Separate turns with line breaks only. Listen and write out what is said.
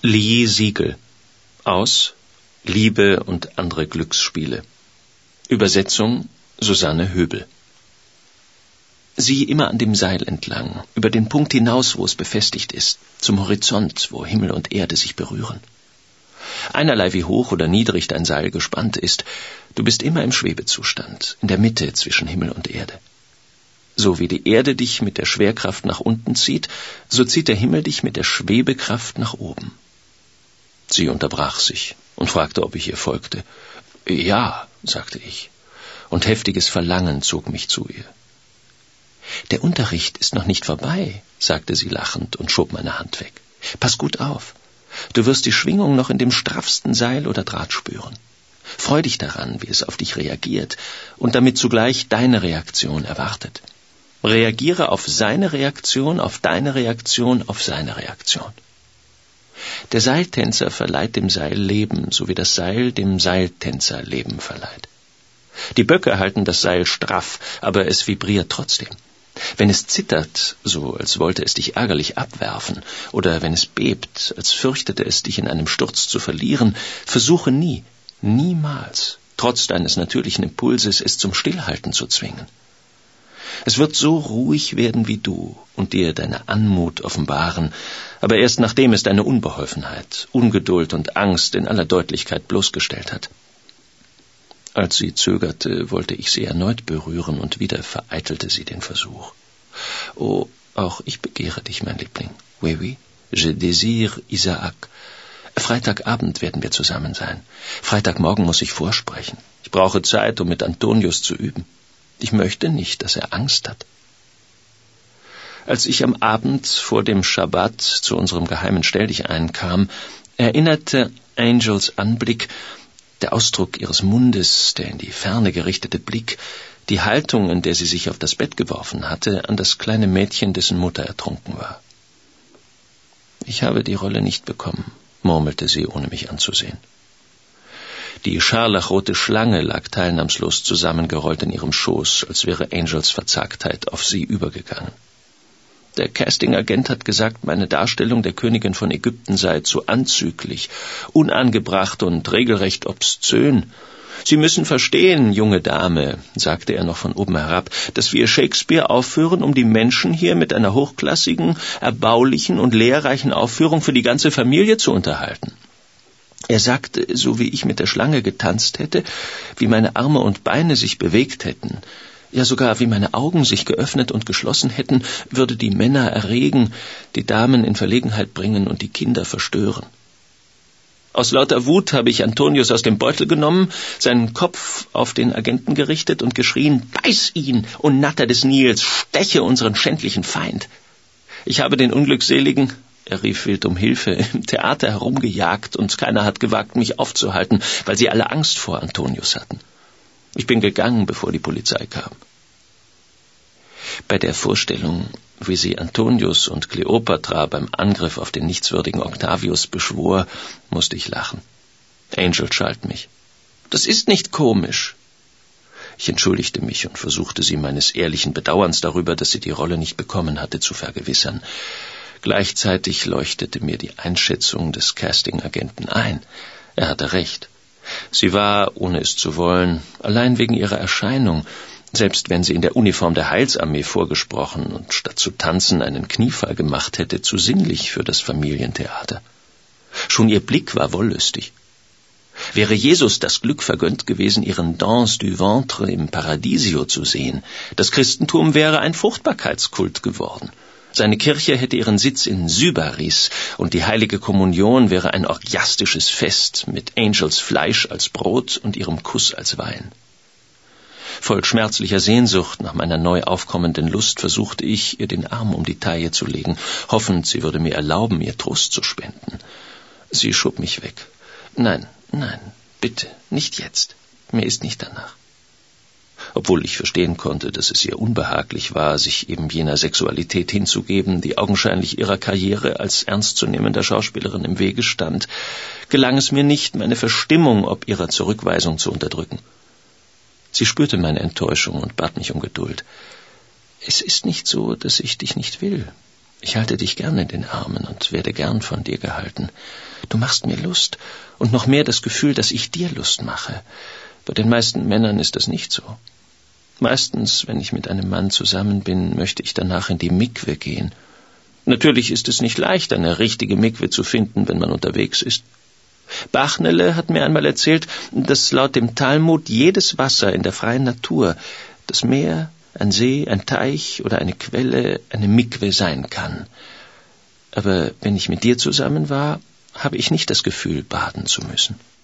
Lee Siegel aus Liebe und andere Glücksspiele. Übersetzung Susanne Höbel. Sieh immer an dem Seil entlang, über den Punkt hinaus, wo es befestigt ist, zum Horizont, wo Himmel und Erde sich berühren. Einerlei wie hoch oder niedrig dein Seil gespannt ist, du bist immer im Schwebezustand, in der Mitte zwischen Himmel und Erde. So wie die Erde dich mit der Schwerkraft nach unten zieht, so zieht der Himmel dich mit der Schwebekraft nach oben. Sie unterbrach sich und fragte, ob ich ihr folgte. Ja, sagte ich, und heftiges Verlangen zog mich zu ihr. Der Unterricht ist noch nicht vorbei, sagte sie lachend und schob meine Hand weg. Pass gut auf, du wirst die Schwingung noch in dem straffsten Seil oder Draht spüren. Freu dich daran, wie es auf dich reagiert und damit zugleich deine Reaktion erwartet. Reagiere auf seine Reaktion, auf deine Reaktion, auf seine Reaktion. Der Seiltänzer verleiht dem Seil Leben, so wie das Seil dem Seiltänzer Leben verleiht. Die Böcke halten das Seil straff, aber es vibriert trotzdem. Wenn es zittert, so als wollte es dich ärgerlich abwerfen, oder wenn es bebt, als fürchtete es dich in einem Sturz zu verlieren, versuche niemals, trotz deines natürlichen Impulses, es zum Stillhalten zu zwingen. Es wird so ruhig werden wie du und dir deine Anmut offenbaren, aber erst nachdem es deine Unbeholfenheit, Ungeduld und Angst in aller Deutlichkeit bloßgestellt hat. Als sie zögerte, wollte ich sie erneut berühren und wieder vereitelte sie den Versuch. Oh, auch ich begehre dich, mein Liebling. Oui, oui, je désire Isaac. Freitagabend werden wir zusammen sein. Freitagmorgen muss ich vorsprechen. Ich brauche Zeit, um mit Antonius zu üben. Ich möchte nicht, dass er Angst hat. Als ich am Abend vor dem Schabbat zu unserem geheimen Stelldichein kam, erinnerte Angels Anblick, der Ausdruck ihres Mundes, der in die Ferne gerichtete Blick, die Haltung, in der sie sich auf das Bett geworfen hatte, an das kleine Mädchen, dessen Mutter ertrunken war. Ich habe die Rolle nicht bekommen, murmelte sie, ohne mich anzusehen. Die scharlachrote Schlange lag teilnahmslos zusammengerollt in ihrem Schoß, als wäre Angels Verzagtheit auf sie übergegangen. Der Casting-Agent hat gesagt, meine Darstellung der Königin von Ägypten sei zu anzüglich, unangebracht und regelrecht obszön. Sie müssen verstehen, junge Dame, sagte er noch von oben herab, dass wir Shakespeare aufführen, um die Menschen hier mit einer hochklassigen, erbaulichen und lehrreichen Aufführung für die ganze Familie zu unterhalten. Er sagte, so wie ich mit der Schlange getanzt hätte, wie meine Arme und Beine sich bewegt hätten, ja sogar wie meine Augen sich geöffnet und geschlossen hätten, würde die Männer erregen, die Damen in Verlegenheit bringen und die Kinder verstören. Aus lauter Wut habe ich Antonius aus dem Beutel genommen, seinen Kopf auf den Agenten gerichtet und geschrien, »Beiß ihn, O Natter des Nils, steche unseren schändlichen Feind!« Ich habe den Unglückseligen, er rief wild um Hilfe, im Theater herumgejagt und keiner hat gewagt, mich aufzuhalten, weil sie alle Angst vor Antonius hatten. Ich bin gegangen, bevor die Polizei kam. Bei der Vorstellung, wie sie Antonius und Kleopatra beim Angriff auf den nichtswürdigen Octavius beschwor, musste ich lachen. Angel schalt mich. »Das ist nicht komisch.« Ich entschuldigte mich und versuchte sie meines ehrlichen Bedauerns darüber, dass sie die Rolle nicht bekommen hatte, zu vergewissern. Gleichzeitig leuchtete mir die Einschätzung des Casting-Agenten ein. Er hatte recht. Sie war, ohne es zu wollen, allein wegen ihrer Erscheinung, selbst wenn sie in der Uniform der Heilsarmee vorgesprochen und statt zu tanzen einen Kniefall gemacht hätte, zu sinnlich für das Familientheater. Schon ihr Blick war wollüstig. Wäre Jesus das Glück vergönnt gewesen, ihren Danse du Ventre im Paradiesio zu sehen, das Christentum wäre ein Fruchtbarkeitskult geworden. Seine Kirche hätte ihren Sitz in Sybaris und die heilige Kommunion wäre ein orgiastisches Fest mit Angels Fleisch als Brot und ihrem Kuss als Wein. Voll schmerzlicher Sehnsucht nach meiner neu aufkommenden Lust versuchte ich, ihr den Arm um die Taille zu legen, hoffend, sie würde mir erlauben, ihr Trost zu spenden. Sie schob mich weg. Nein, bitte, nicht jetzt. Mir ist nicht danach. Obwohl ich verstehen konnte, dass es ihr unbehaglich war, sich eben jener Sexualität hinzugeben, die augenscheinlich ihrer Karriere als ernstzunehmender Schauspielerin im Wege stand, gelang es mir nicht, meine Verstimmung ob ihrer Zurückweisung zu unterdrücken. Sie spürte meine Enttäuschung und bat mich um Geduld. Es ist nicht so, dass ich dich nicht will. Ich halte dich gern in den Armen und werde gern von dir gehalten. Du machst mir Lust und noch mehr das Gefühl, dass ich dir Lust mache. Bei den meisten Männern ist das nicht so. Meistens, wenn ich mit einem Mann zusammen bin, möchte ich danach in die Mikwe gehen. Natürlich ist es nicht leicht, eine richtige Mikwe zu finden, wenn man unterwegs ist. Bachnele hat mir einmal erzählt, dass laut dem Talmud jedes Wasser in der freien Natur, das Meer, ein See, ein Teich oder eine Quelle, eine Mikwe sein kann. Aber wenn ich mit dir zusammen war, habe ich nicht das Gefühl, baden zu müssen.